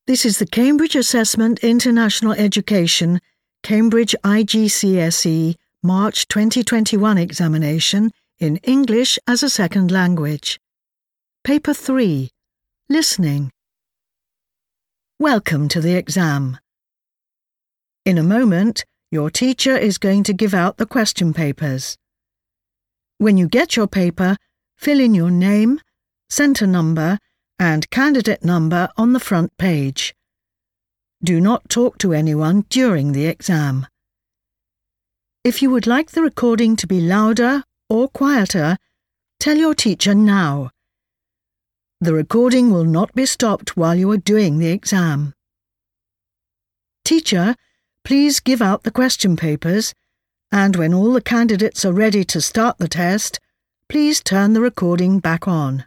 This is the Cambridge Assessment International Education, Cambridge IGCSE, March 2021 examination in English as a second language. Paper 3. Listening. Welcome to the exam. In a moment, your teacher is going to give out the question papers. When you get your paper, fill in your name, centre number, and candidate number on the front page. Do not talk to anyone during the exam. If you would like the recording to be louder or quieter, tell your teacher now. The recording will not be stopped while you are doing the exam. Teacher, please give out the question papers, and when all the candidates are ready to start the test, please turn the recording back on.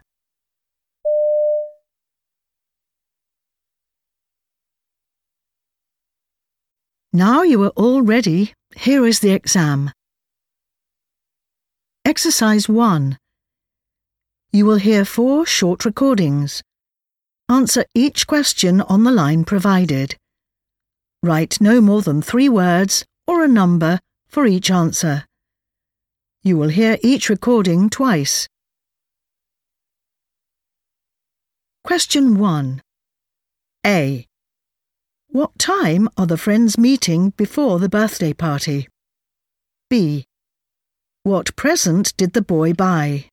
Now you are all ready, here is the exam. Exercise 1. You will hear 4 short recordings. Answer each question on the line provided. Write no more than 3 words or a number for each answer. You will hear each recording twice. Question 1. A. What time are the friends meeting before the birthday party? B. What present did the boy buy?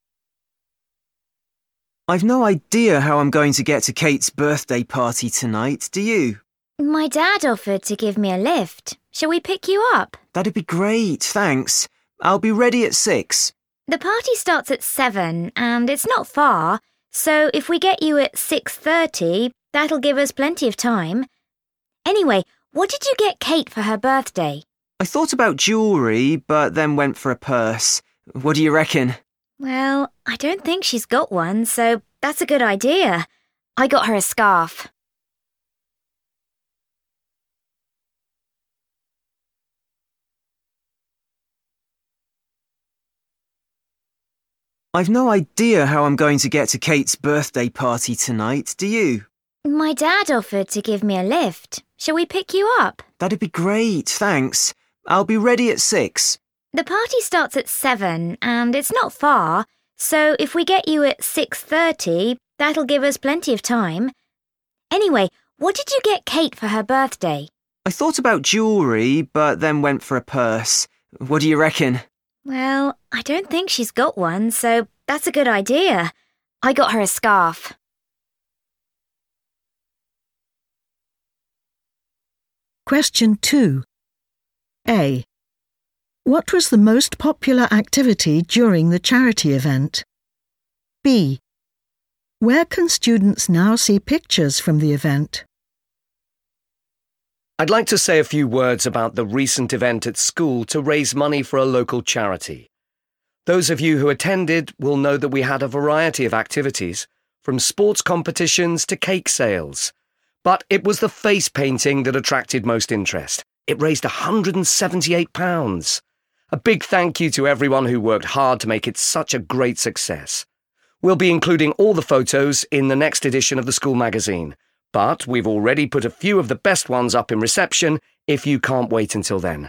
I've no idea how I'm going to get to Kate's birthday party tonight, do you? My dad offered to give me a lift. Shall we pick you up? That'd be great, thanks. I'll be ready at 6. The party starts at 7 and it's not far, so if we get you at 6:30, that'll give us plenty of time. Anyway, what did you get Kate for her birthday? I thought about jewellery, but then went for a purse. What do you reckon? Well, I don't think she's got one, so that's a good idea. I got her a scarf. I've no idea how I'm going to get to Kate's birthday party tonight, do you? My dad offered to give me a lift. Shall we pick you up? That'd be great, thanks. I'll be ready at 6. The party starts at 7 and it's not far, so if we get you at 6:30, that'll give us plenty of time. Anyway, what did you get Kate for her birthday? I thought about jewellery, but then went for a purse. What do you reckon? Well, I don't think she's got one, so that's a good idea. I got her a scarf. Question 2. A. What was the most popular activity during the charity event? B. Where can students now see pictures from the event? I'd like to say a few words about the recent event at school to raise money for a local charity. Those of you who attended will know that we had a variety of activities, from sports competitions to cake sales. But it was the face painting that attracted most interest. It raised £178. A big thank you to everyone who worked hard to make it such a great success. We'll be including all the photos in the next edition of the school magazine, but we've already put a few of the best ones up in reception if you can't wait until then.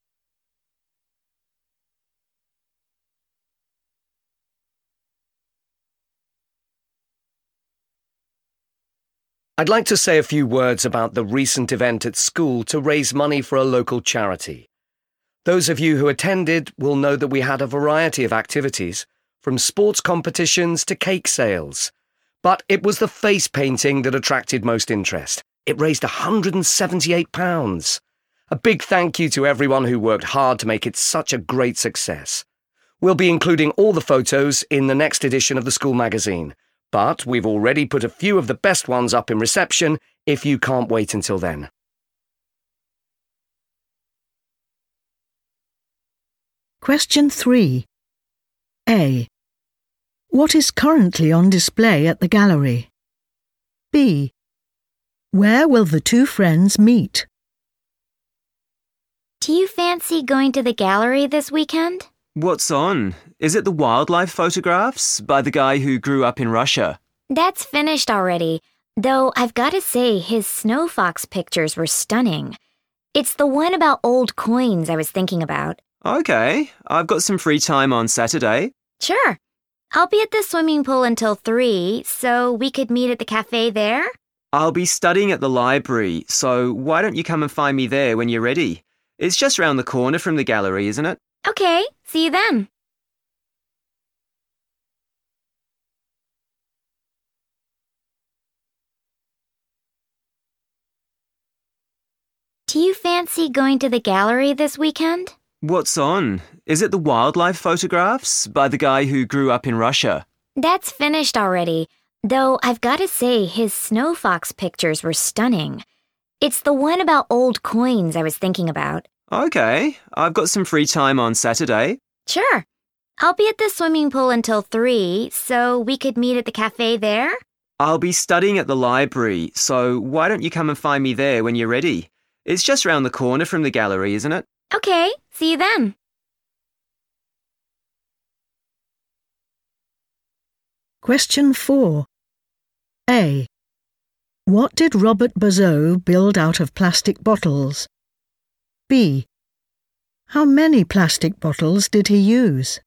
I'd like to say a few words about the recent event at school to raise money for a local charity. Those of you who attended will know that we had a variety of activities, from sports competitions to cake sales. But it was the face painting that attracted most interest. It raised £178. A big thank you to everyone who worked hard to make it such a great success. We'll be including all the photos in the next edition of the school magazine, but we've already put a few of the best ones up in reception if you can't wait until then. Question 3. A. What is currently on display at the gallery? B. Where will the 2 friends meet? Do you fancy going to the gallery this weekend? What's on? Is it the wildlife photographs by the guy who grew up in Russia? That's finished already. Though I've got to say, his snow fox pictures were stunning. It's the one about old coins I was thinking about. Okay, I've got some free time on Saturday. Sure. I'll be at the swimming pool until 3, so we could meet at the cafe there? I'll be studying at the library, so why don't you come and find me there when you're ready? It's just round the corner from the gallery, isn't it? Okay, see you then. Do you fancy going to the gallery this weekend? What's on? Is it the wildlife photographs by the guy who grew up in Russia? That's finished already, though I've got to say his snow fox pictures were stunning. It's the one about old coins I was thinking about. Okay, I've got some free time on Saturday. Sure. I'll be at the swimming pool until 3, so we could meet at the cafe there? I'll be studying at the library, so why don't you come and find me there when you're ready? It's just round the corner from the gallery, isn't it? Okay, see you then. Question 4. A. What did Robert Bozow build out of plastic bottles? B. How many plastic bottles did he use?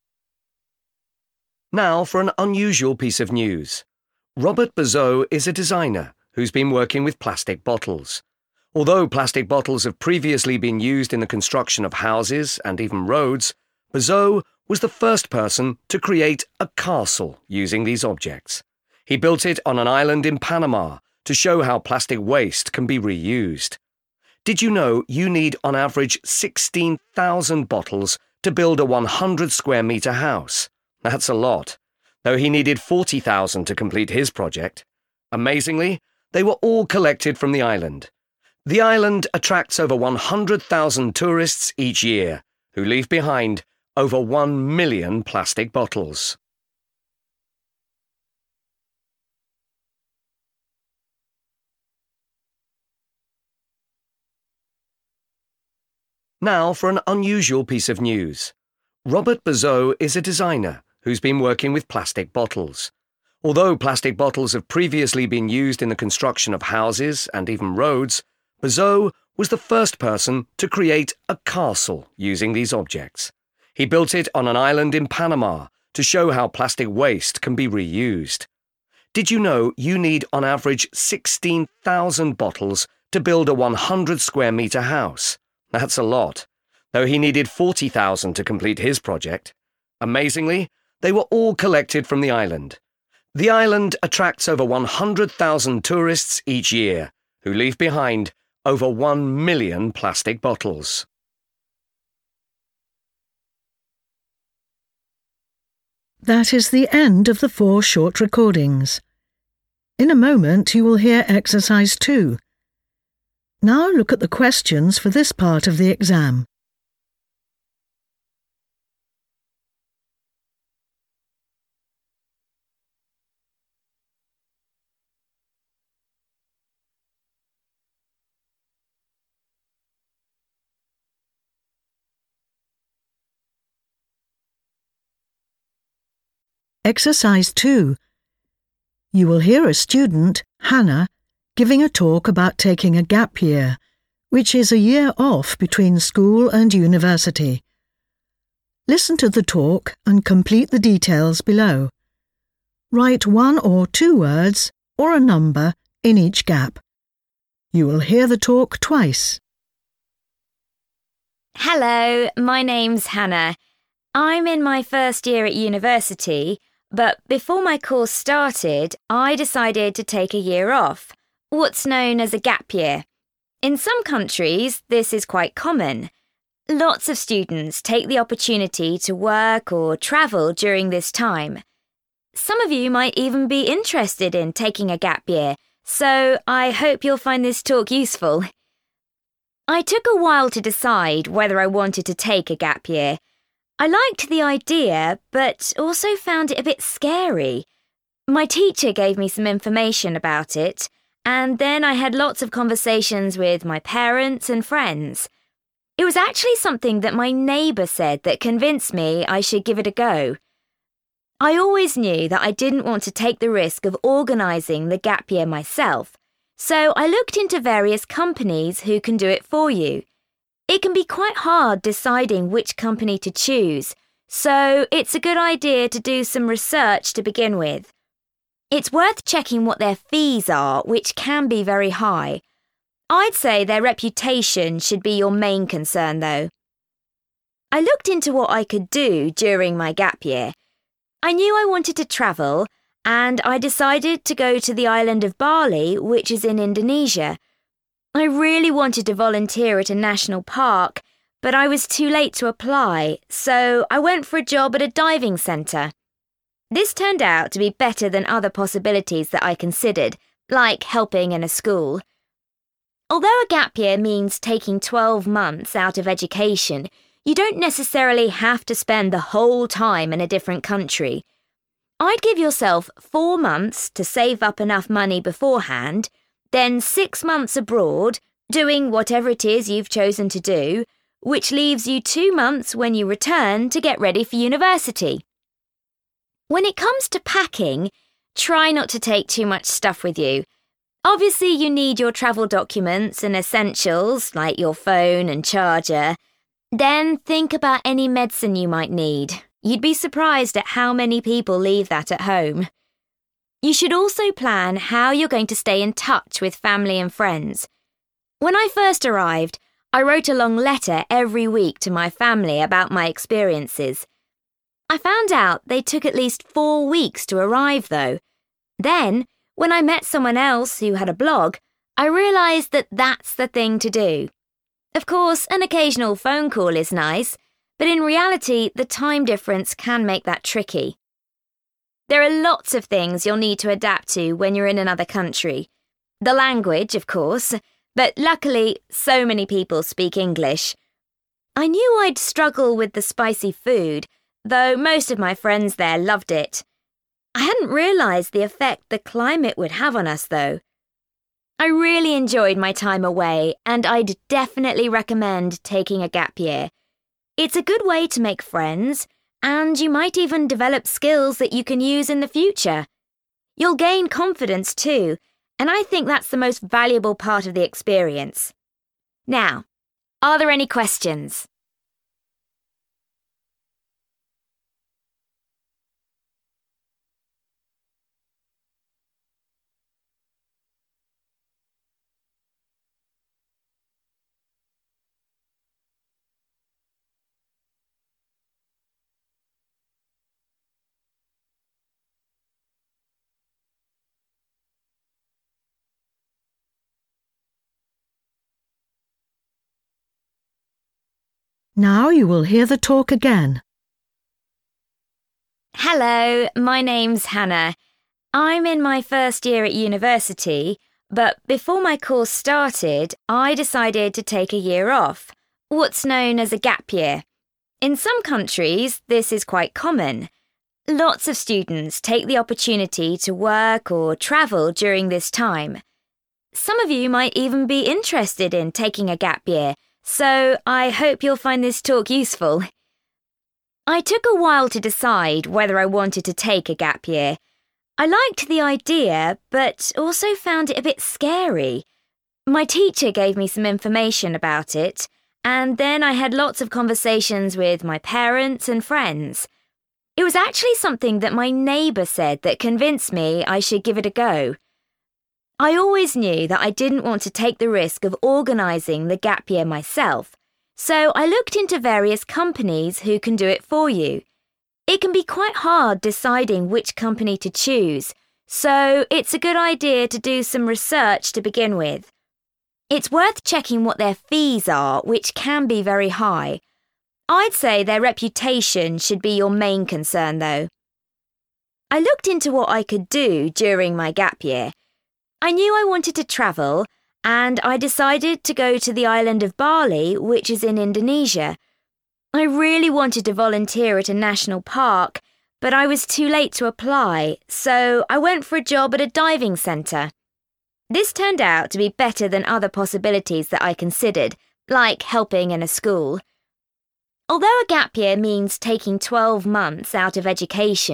Now for an unusual piece of news. Robert Bozow is a designer who's been working with plastic bottles. Although plastic bottles have previously been used in the construction of houses and even roads, Bozow was the first person to create a castle using these objects. He built it on an island in Panama to show how plastic waste can be reused. Did you know you need on average 16,000 bottles to build a 100 square metre house? That's a lot, though he needed 40,000 to complete his project. Amazingly, they were all collected from the island. The island attracts over 100,000 tourists each year, who leave behind over 1 million plastic bottles. Now for an unusual piece of news. Robert Bozow is a designer who's been working with plastic bottles. Although plastic bottles have previously been used in the construction of houses and even roads, Bozow was the first person to create a castle using these objects. He built it on an island in Panama to show how plastic waste can be reused. Did you know you need on average 16,000 bottles to build a 100 square metre house? That's a lot, though he needed 40,000 to complete his project. Amazingly, they were all collected from the island. The island attracts over 100,000 tourists each year, who leave behind over 1 million plastic bottles. That is the end of the 4 short recordings. In a moment you will hear exercise 2. Now look at the questions for this part of the exam. Exercise 2. You will hear a student, Hannah, giving a talk about taking a gap year, which is a year off between school and university. Listen to the talk and complete the details below. Write 1 or 2 words or a number in each gap. You will hear the talk twice. Hello, my name's Hannah. I'm in my first year at university, but before my course started, I decided to take a year off, what's known as a gap year. In some countries, this is quite common. Lots of students take the opportunity to work or travel during this time. Some of you might even be interested in taking a gap year, so I hope you'll find this talk useful. I took a while to decide whether I wanted to take a gap year. I liked the idea, but also found it a bit scary. My teacher gave me some information about it, and then I had lots of conversations with my parents and friends. It was actually something that my neighbour said that convinced me I should give it a go. I always knew that I didn't want to take the risk of organising the gap year myself, so I looked into various companies who can do it for you. It can be quite hard deciding which company to choose, so it's a good idea to do some research to begin with. It's worth checking what their fees are, which can be very high. I'd say their reputation should be your main concern, though. I looked into what I could do during my gap year. I knew I wanted to travel, and I decided to go to the island of Bali, which is in Indonesia. I really wanted to volunteer at a national park, but I was too late to apply, so I went for a job at a diving centre. This turned out to be better than other possibilities that I considered, like helping in a school. Although a gap year means taking 12 months out of education, you don't necessarily have to spend the whole time in a different country. I'd give yourself 4 months to save up enough money beforehand, then 6 months abroad, doing whatever it is you've chosen to do, which leaves you 2 months when you return to get ready for university. When it comes to packing, try not to take too much stuff with you. Obviously, you need your travel documents and essentials like your phone and charger. Then think about any medicine you might need. You'd be surprised at how many people leave that at home. You should also plan how you're going to stay in touch with family and friends. When I first arrived, I wrote a long letter every week to my family about my experiences. I found out they took at least 4 weeks to arrive, though. Then, when I met someone else who had a blog, I realised that that's the thing to do. Of course, an occasional phone call is nice, but in reality, the time difference can make that tricky. There are lots of things you'll need to adapt to when you're in another country. The language, of course, but luckily, so many people speak English. I knew I'd struggle with the spicy food, though most of my friends there loved it. I hadn't realised the effect the climate would have on us, though. I really enjoyed my time away, and I'd definitely recommend taking a gap year. It's a good way to make friends, and you might even develop skills that you can use in the future. You'll gain confidence too, and I think that's the most valuable part of the experience. Now, are there any questions? Now you will hear the talk again. Hello, my name's Hannah. I'm in my first year at university, but before my course started, I decided to take a year off, what's known as a gap year. In some countries, this is quite common. Lots of students take the opportunity to work or travel during this time. Some of you might even be interested in taking a gap year, so I hope you'll find this talk useful. I took a while to decide whether I wanted to take a gap year. I liked the idea, but also found it a bit scary. My teacher gave me some information about it, and then I had lots of conversations with my parents and friends. It was actually something that my neighbour said that convinced me I should give it a go. I always knew that I didn't want to take the risk of organising the gap year myself, so I looked into various companies who can do it for you. It can be quite hard deciding which company to choose, so it's a good idea to do some research to begin with. It's worth checking what their fees are, which can be very high. I'd say their reputation should be your main concern, though. I looked into what I could do during my gap year. I knew I wanted to travel, and I decided to go to the island of Bali, which is in Indonesia. I really wanted to volunteer at a national park, but I was too late to apply, so I went for a job at a diving centre. This turned out to be better than other possibilities that I considered, like helping in a school. Although a gap year means taking 12 months out of education,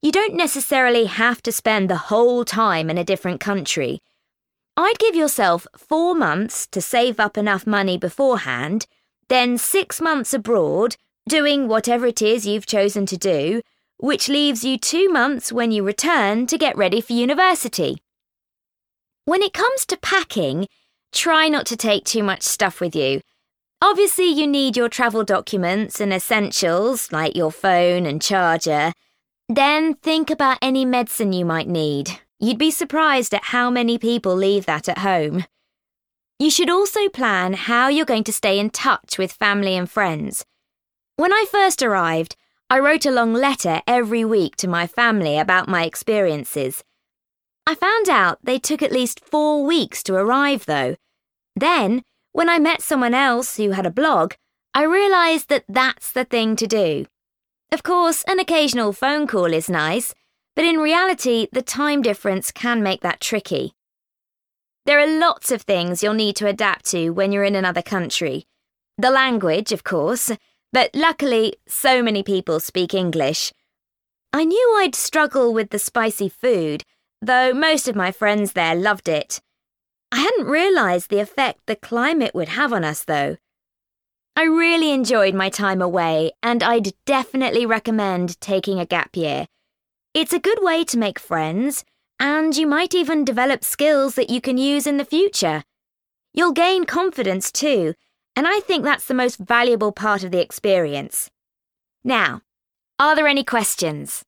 you don't necessarily have to spend the whole time in a different country. I'd give yourself 4 months to save up enough money beforehand, then 6 months abroad, doing whatever it is you've chosen to do, which leaves you 2 months when you return to get ready for university. When it comes to packing, try not to take too much stuff with you. Obviously, you need your travel documents and essentials like your phone and charger. Then think about any medicine you might need. You'd be surprised at how many people leave that at home. You should also plan how you're going to stay in touch with family and friends. When I first arrived, I wrote a long letter every week to my family about my experiences. I found out they took at least 4 weeks to arrive, though. Then, when I met someone else who had a blog, I realised that that's the thing to do. Of course, an occasional phone call is nice, but in reality, the time difference can make that tricky. There are lots of things you'll need to adapt to when you're in another country. The language, of course, but luckily, so many people speak English. I knew I'd struggle with the spicy food, though most of my friends there loved it. I hadn't realised the effect the climate would have on us, though. I really enjoyed my time away, and I'd definitely recommend taking a gap year. It's a good way to make friends, and you might even develop skills that you can use in the future. You'll gain confidence too, and I think that's the most valuable part of the experience. Now, are there any questions?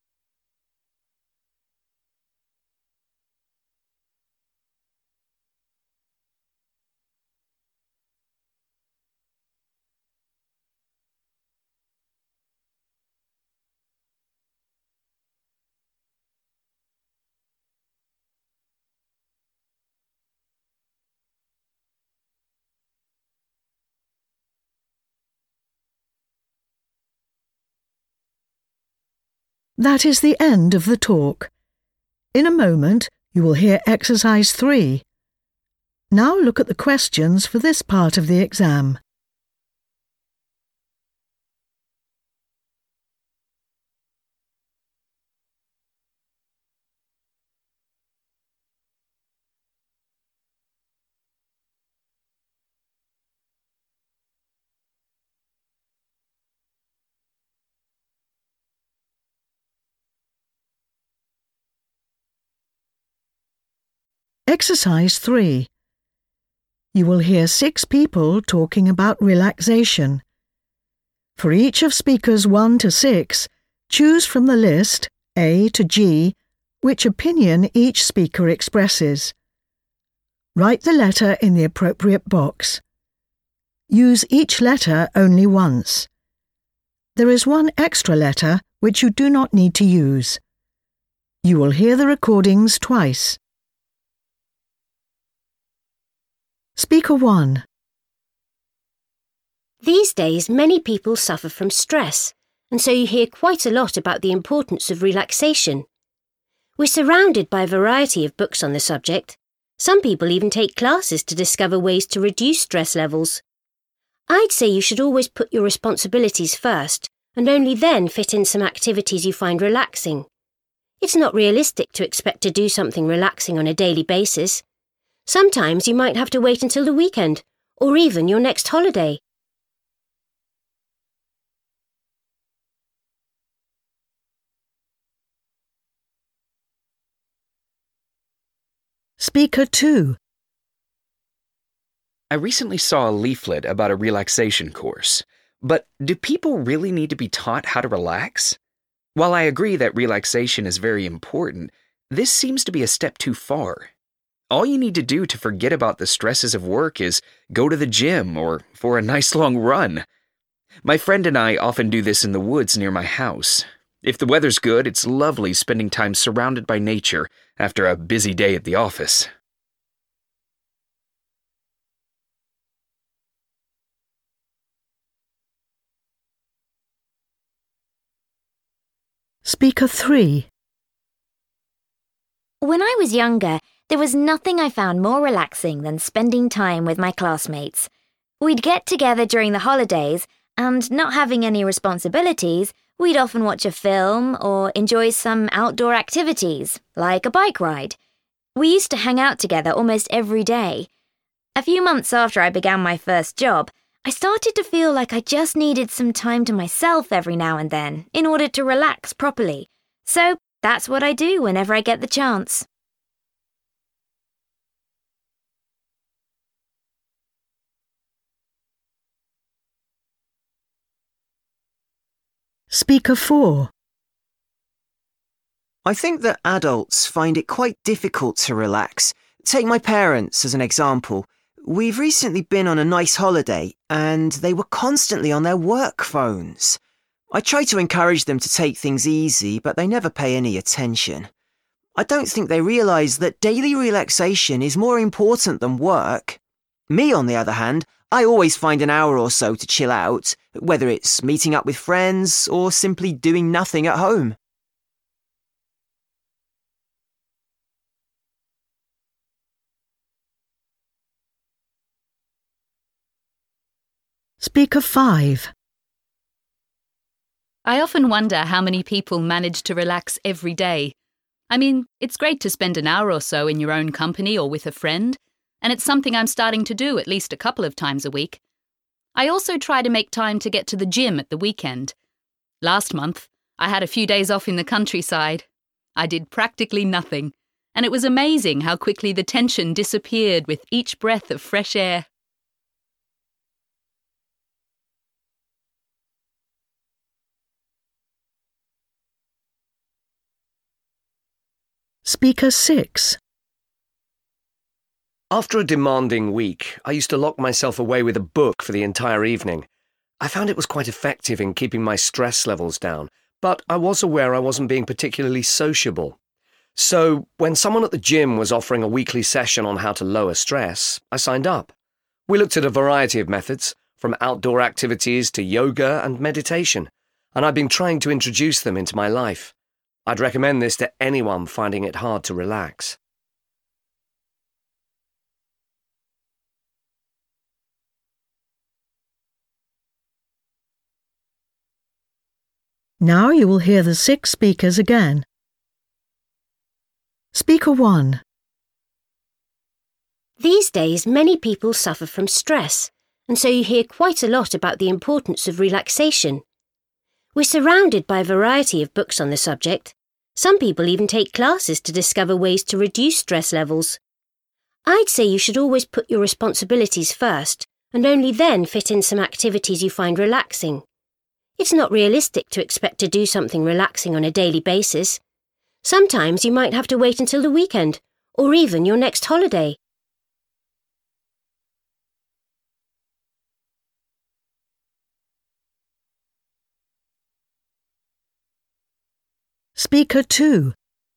That is the end of the talk. In a moment, you will hear exercise 3. Now look at the questions for this part of the exam. Exercise 3. You will hear 6 people talking about relaxation. For each of speakers 1 to 6, choose from the list, A to G, which opinion each speaker expresses. Write the letter in the appropriate box. Use each letter only once. There is one extra letter which you do not need to use. You will hear the recordings twice. Speaker 1. These days, many people suffer from stress, and so you hear quite a lot about the importance of relaxation. We're surrounded by a variety of books on the subject. Some people even take classes to discover ways to reduce stress levels. I'd say you should always put your responsibilities first, and only then fit in some activities you find relaxing. It's not realistic to expect to do something relaxing on a daily basis. Sometimes you might have to wait until the weekend, or even your next holiday. Speaker 2. I recently saw a leaflet about a relaxation course, but do people really need to be taught how to relax? While I agree that relaxation is very important, this seems to be a step too far. All you need to do to forget about the stresses of work is go to the gym or for a nice long run. My friend and I often do this in the woods near my house. If the weather's good, it's lovely spending time surrounded by nature after a busy day at the office. Speaker 3. When I was younger, there was nothing I found more relaxing than spending time with my classmates. We'd get together during the holidays, and not having any responsibilities, we'd often watch a film or enjoy some outdoor activities, like a bike ride. We used to hang out together almost every day. A few months after I began my first job, I started to feel like I just needed some time to myself every now and then in order to relax properly. So that's what I do whenever I get the chance. Speaker 4. I think that adults find it quite difficult to relax. Take my parents as an example. We've recently been on a nice holiday and they were constantly on their work phones. I try to encourage them to take things easy, but they never pay any attention. I don't think they realise that daily relaxation is more important than work. Me, on the other hand, I always find an hour or so to chill out, whether it's meeting up with friends or simply doing nothing at home. Speaker 5. I often wonder how many people manage to relax every day. I mean, it's great to spend an hour or so in your own company or with a friend, and it's something I'm starting to do at least a couple of times a week. I also try to make time to get to the gym at the weekend. Last month, I had a few days off in the countryside. I did practically nothing, and it was amazing how quickly the tension disappeared with each breath of fresh air. Speaker 6. After a demanding week, I used to lock myself away with a book for the entire evening. I found it was quite effective in keeping my stress levels down, but I was aware I wasn't being particularly sociable. So, when someone at the gym was offering a weekly session on how to lower stress, I signed up. We looked at a variety of methods, from outdoor activities to yoga and meditation, and I've been trying to introduce them into my life. I'd recommend this to anyone finding it hard to relax. Now you will hear the 6 speakers again. Speaker 1. These days, many people suffer from stress, and so you hear quite a lot about the importance of relaxation. We're surrounded by a variety of books on the subject. Some people even take classes to discover ways to reduce stress levels. I'd say you should always put your responsibilities first, and only then fit in some activities you find relaxing. It's not realistic to expect to do something relaxing on a daily basis. Sometimes you might have to wait until the weekend, or even your next holiday. Speaker 2.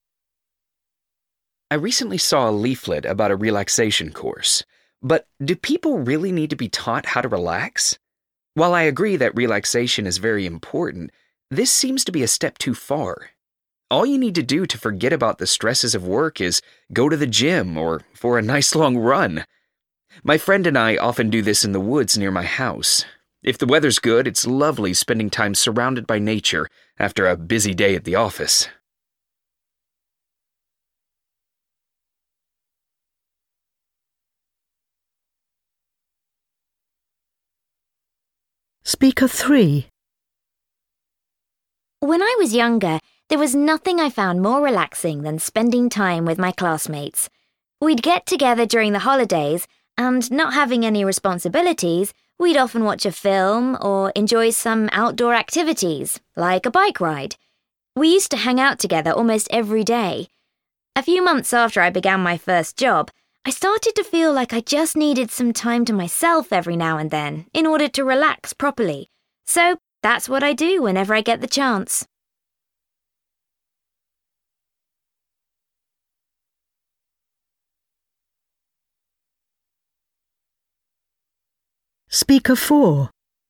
I recently saw a leaflet about a relaxation course. But do people really need to be taught how to relax? While I agree that relaxation is very important, this seems to be a step too far. All you need to do to forget about the stresses of work is go to the gym or for a nice long run. My friend and I often do this in the woods near my house. If the weather's good, it's lovely spending time surrounded by nature after a busy day at the office. Speaker 3. When I was younger, there was nothing I found more relaxing than spending time with my classmates. We'd get together during the holidays, and not having any responsibilities, we'd often watch a film or enjoy some outdoor activities, like a bike ride. We used to hang out together almost every day. A few months after I began my first job, I started to feel like I just needed some time to myself every now and then in order to relax properly. So that's what I do whenever I get the chance. Speaker 4.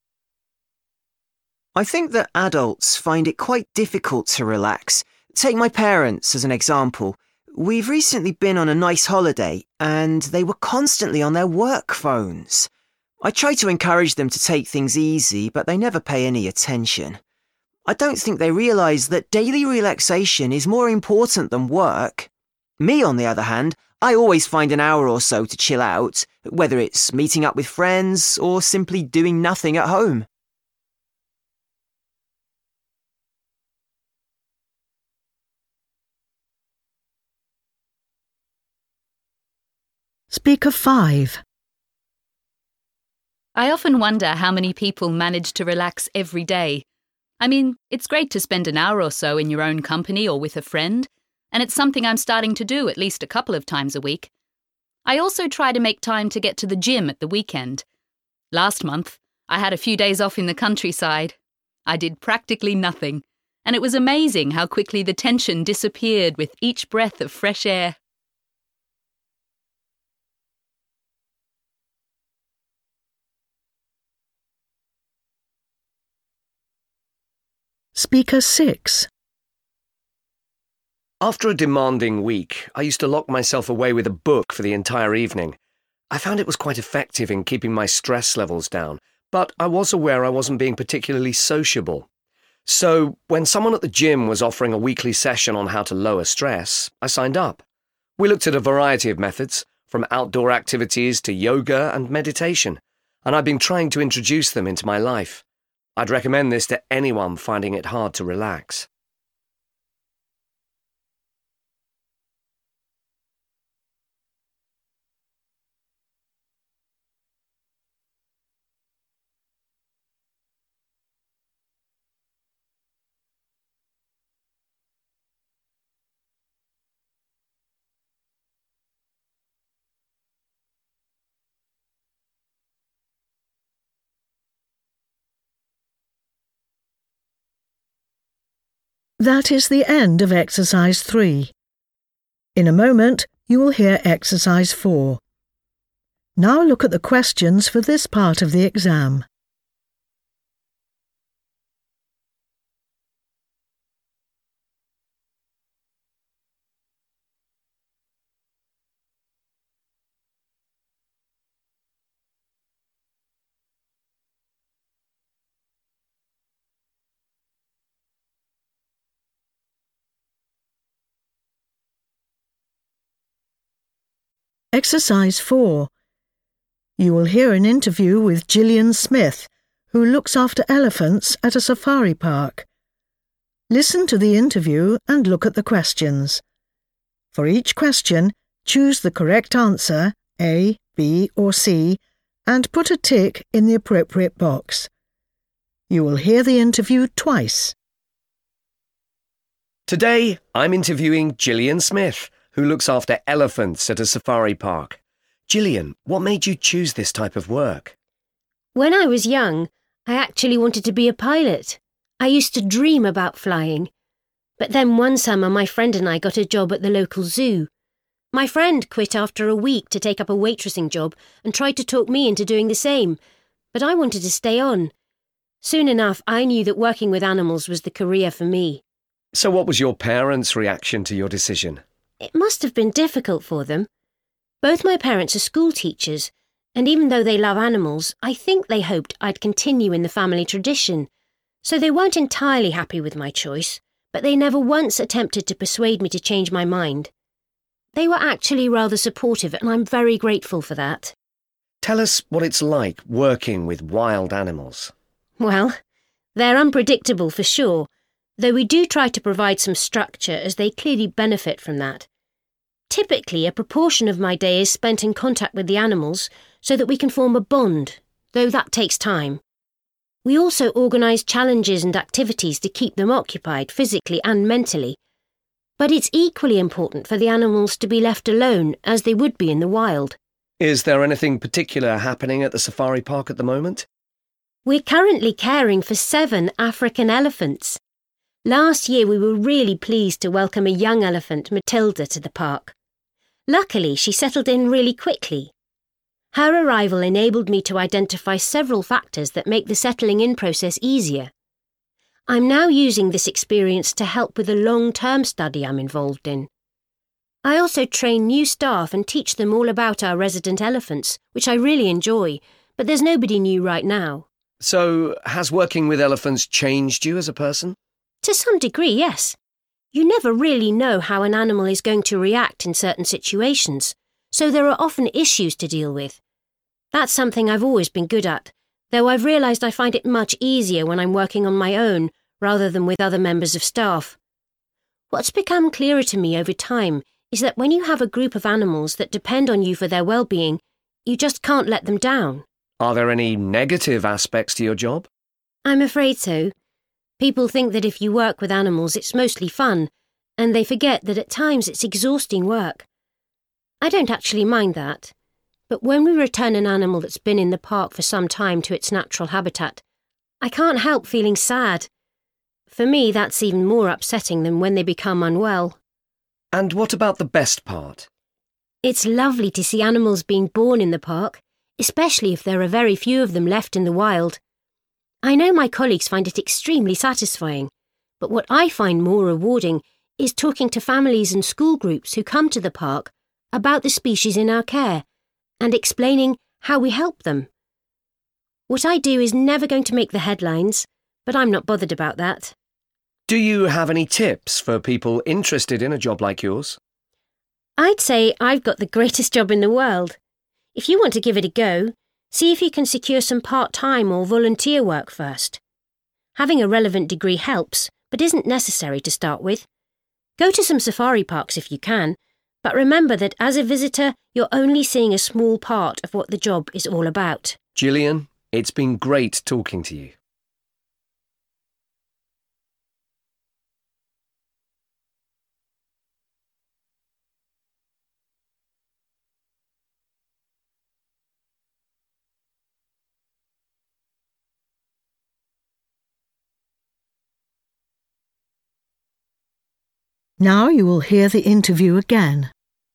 I think that adults find it quite difficult to relax. Take my parents as an example. We've recently been on a nice holiday and they were constantly on their work phones. I try to encourage them to take things easy, but they never pay any attention. I don't think they realise that daily relaxation is more important than work. Me, on the other hand, I always find an hour or so to chill out, whether it's meeting up with friends or simply doing nothing at home. Speaker 5. I often wonder how many people manage to relax every day. I mean, it's great to spend an hour or so in your own company or with a friend, and it's something I'm starting to do at least a couple of times a week. I also try to make time to get to the gym at the weekend. Last month, I had a few days off in the countryside. I did practically nothing, and it was amazing how quickly the tension disappeared with each breath of fresh air. Speaker 6. After a demanding week, I used to lock myself away with a book for the entire evening. I found it was quite effective in keeping my stress levels down, but I was aware I wasn't being particularly sociable. So, when someone at the gym was offering a weekly session on how to lower stress, I signed up. We looked at a variety of methods, from outdoor activities to yoga and meditation, and I've been trying to introduce them into my life. I'd recommend this to anyone finding it hard to relax. That is the end of exercise 3. In a moment, you will hear exercise 4. Now look at the questions for this part of the exam. Exercise 4. You will hear an interview with Gillian Smith, who looks after elephants at a safari park. Listen to the interview and look at the questions. For each question, choose the correct answer, A, B or C, and put a tick in the appropriate box. You will hear the interview twice. Today, I'm interviewing Gillian Smith, who looks after elephants at a safari park. Gillian, what made you choose this type of work? When I was young, I actually wanted to be a pilot. I used to dream about flying. But then one summer my friend and I got a job at the local zoo. My friend quit after a week to take up a waitressing job and tried to talk me into doing the same, but I wanted to stay on. Soon enough, I knew that working with animals was the career for me. So what was your parents' reaction to your decision? It must have been difficult for them. Both my parents are school teachers, and even though they love animals, I think they hoped I'd continue in the family tradition. So they weren't entirely happy with my choice, but they never once attempted to persuade me to change my mind. They were actually rather supportive, and I'm very grateful for that. Tell us what it's like working with wild animals. Well, they're unpredictable for sure, though we do try to provide some structure as they clearly benefit from that. Typically, a proportion of my day is spent in contact with the animals so that we can form a bond, though that takes time. We also organise challenges and activities to keep them occupied physically and mentally. But it's equally important for the animals to be left alone as they would be in the wild. Is there anything particular happening at the safari park at the moment? We're currently caring for 7 African elephants. Last year we were really pleased to welcome a young elephant, Matilda, to the park. Luckily, she settled in really quickly. Her arrival enabled me to identify several factors that make the settling in process easier. I'm now using this experience to help with a long-term study I'm involved in. I also train new staff and teach them all about our resident elephants, which I really enjoy, but there's nobody new right now. So, has working with elephants changed you as a person? To some degree, yes. You never really know how an animal is going to react in certain situations, so there are often issues to deal with. That's something I've always been good at, though I've realised I find it much easier when I'm working on my own rather than with other members of staff. What's become clearer to me over time is that when you have a group of animals that depend on you for their well-being, you just can't let them down. Are there any negative aspects to your job? I'm afraid so. People think that if you work with animals it's mostly fun, and they forget that at times it's exhausting work. I don't actually mind that, but when we return an animal that's been in the park for some time to its natural habitat, I can't help feeling sad. For me, that's even more upsetting than when they become unwell. And what about the best part? It's lovely to see animals being born in the park, especially if there are very few of them left in the wild. I know my colleagues find it extremely satisfying, but what I find more rewarding is talking to families and school groups who come to the park about the species in our care and explaining how we help them. What I do is never going to make the headlines, but I'm not bothered about that. Do you have any tips for people interested in a job like yours? I'd say I've got the greatest job in the world. If you want to give it a go, see if you can secure some part-time or volunteer work first. Having a relevant degree helps, but isn't necessary to start with. Go to some safari parks if you can, but remember that as a visitor, you're only seeing a small part of what the job is all about. Gillian, it's been great talking to you. Now you will hear the interview again.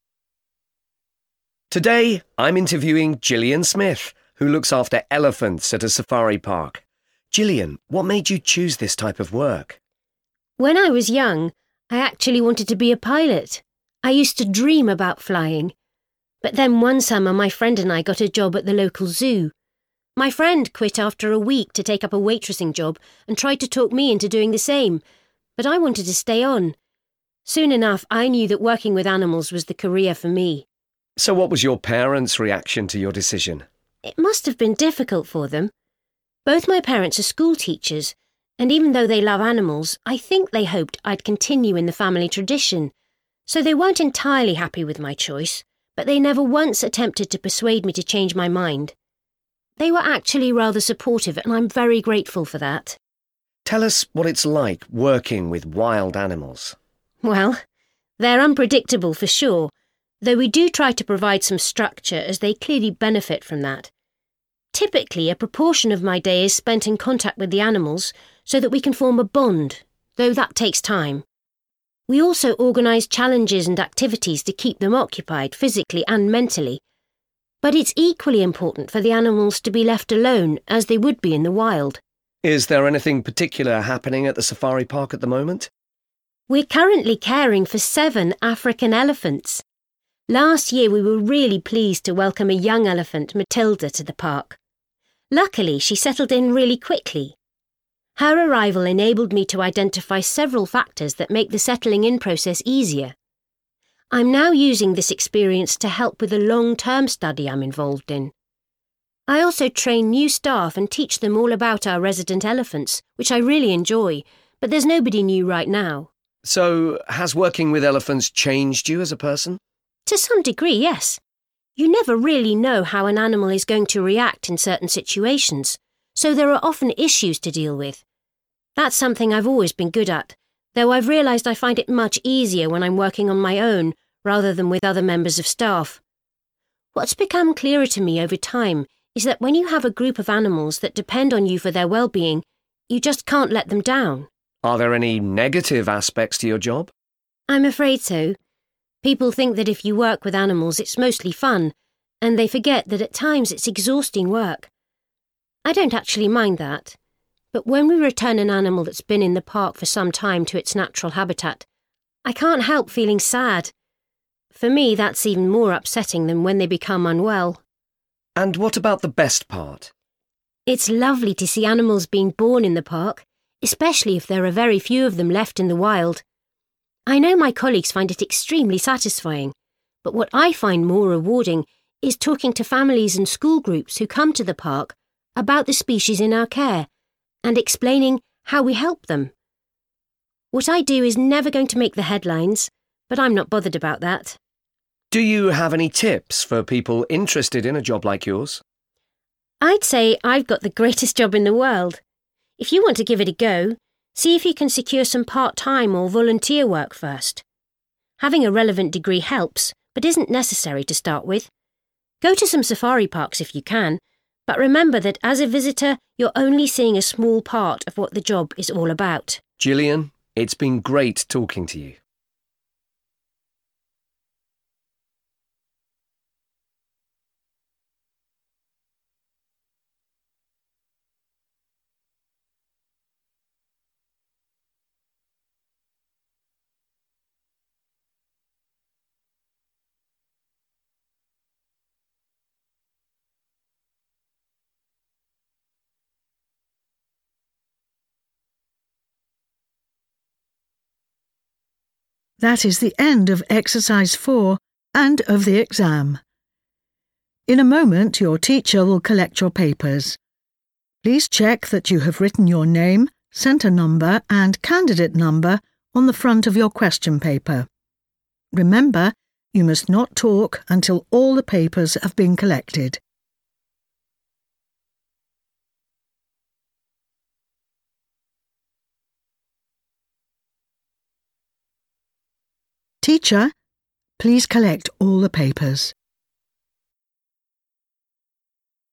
Today, I'm interviewing Gillian Smith, who looks after elephants at a safari park. Gillian, what made you choose this type of work? When I was young, I actually wanted to be a pilot. I used to dream about flying. But then one summer my friend and I got a job at the local zoo. My friend quit after a week to take up a waitressing job and tried to talk me into doing the same, but I wanted to stay on. Soon enough, I knew that working with animals was the career for me. So what was your parents' reaction to your decision? It must have been difficult for them. Both my parents are school teachers, and even though they love animals, I think they hoped I'd continue in the family tradition. So they weren't entirely happy with my choice, but they never once attempted to persuade me to change my mind. They were actually rather supportive, and I'm very grateful for that. Tell us what it's like working with wild animals. Well, they're unpredictable for sure, though we do try to provide some structure as they clearly benefit from that. Typically, a proportion of my day is spent in contact with the animals so that we can form a bond, though that takes time. We also organise challenges and activities to keep them occupied physically and mentally. But it's equally important for the animals to be left alone as they would be in the wild. Is there anything particular happening at the safari park at the moment? We're currently caring for 7 African elephants. Last year we were really pleased to welcome a young elephant, Matilda, to the park. Luckily, she settled in really quickly. Her arrival enabled me to identify several factors that make the settling-in process easier. I'm now using this experience to help with a long-term study I'm involved in. I also train new staff and teach them all about our resident elephants, which I really enjoy, but there's nobody new right now. So, has working with elephants changed you as a person? To some degree, yes. You never really know how an animal is going to react in certain situations, so there are often issues to deal with. That's something I've always been good at, though I've realised I find it much easier when I'm working on my own rather than with other members of staff. What's become clearer to me over time is that when you have a group of animals that depend on you for their well-being, you just can't let them down. Are there any negative aspects to your job? I'm afraid so. People think that if you work with animals it's mostly fun, and they forget that at times it's exhausting work. I don't actually mind that, but when we return an animal that's been in the park for some time to its natural habitat, I can't help feeling sad. For me, that's even more upsetting than when they become unwell. And what about the best part? It's lovely to see animals being born in the park, especially if there are very few of them left in the wild. I know my colleagues find it extremely satisfying, but what I find more rewarding is talking to families and school groups who come to the park about the species in our care and explaining how we help them. What I do is never going to make the headlines, but I'm not bothered about that. Do you have any tips for people interested in a job like yours? I'd say I've got the greatest job in the world. If you want to give it a go, see if you can secure some part-time or volunteer work first. Having a relevant degree helps, but isn't necessary to start with. Go to some safari parks if you can, but remember that as a visitor, you're only seeing a small part of what the job is all about. Gillian, it's been great talking to you. That is the end of exercise 4 and of the exam. In a moment, your teacher will collect your papers. Please check that you have written your name, centre number and candidate number on the front of your question paper. Remember, you must not talk until all the papers have been collected. Teacher, please collect all the papers.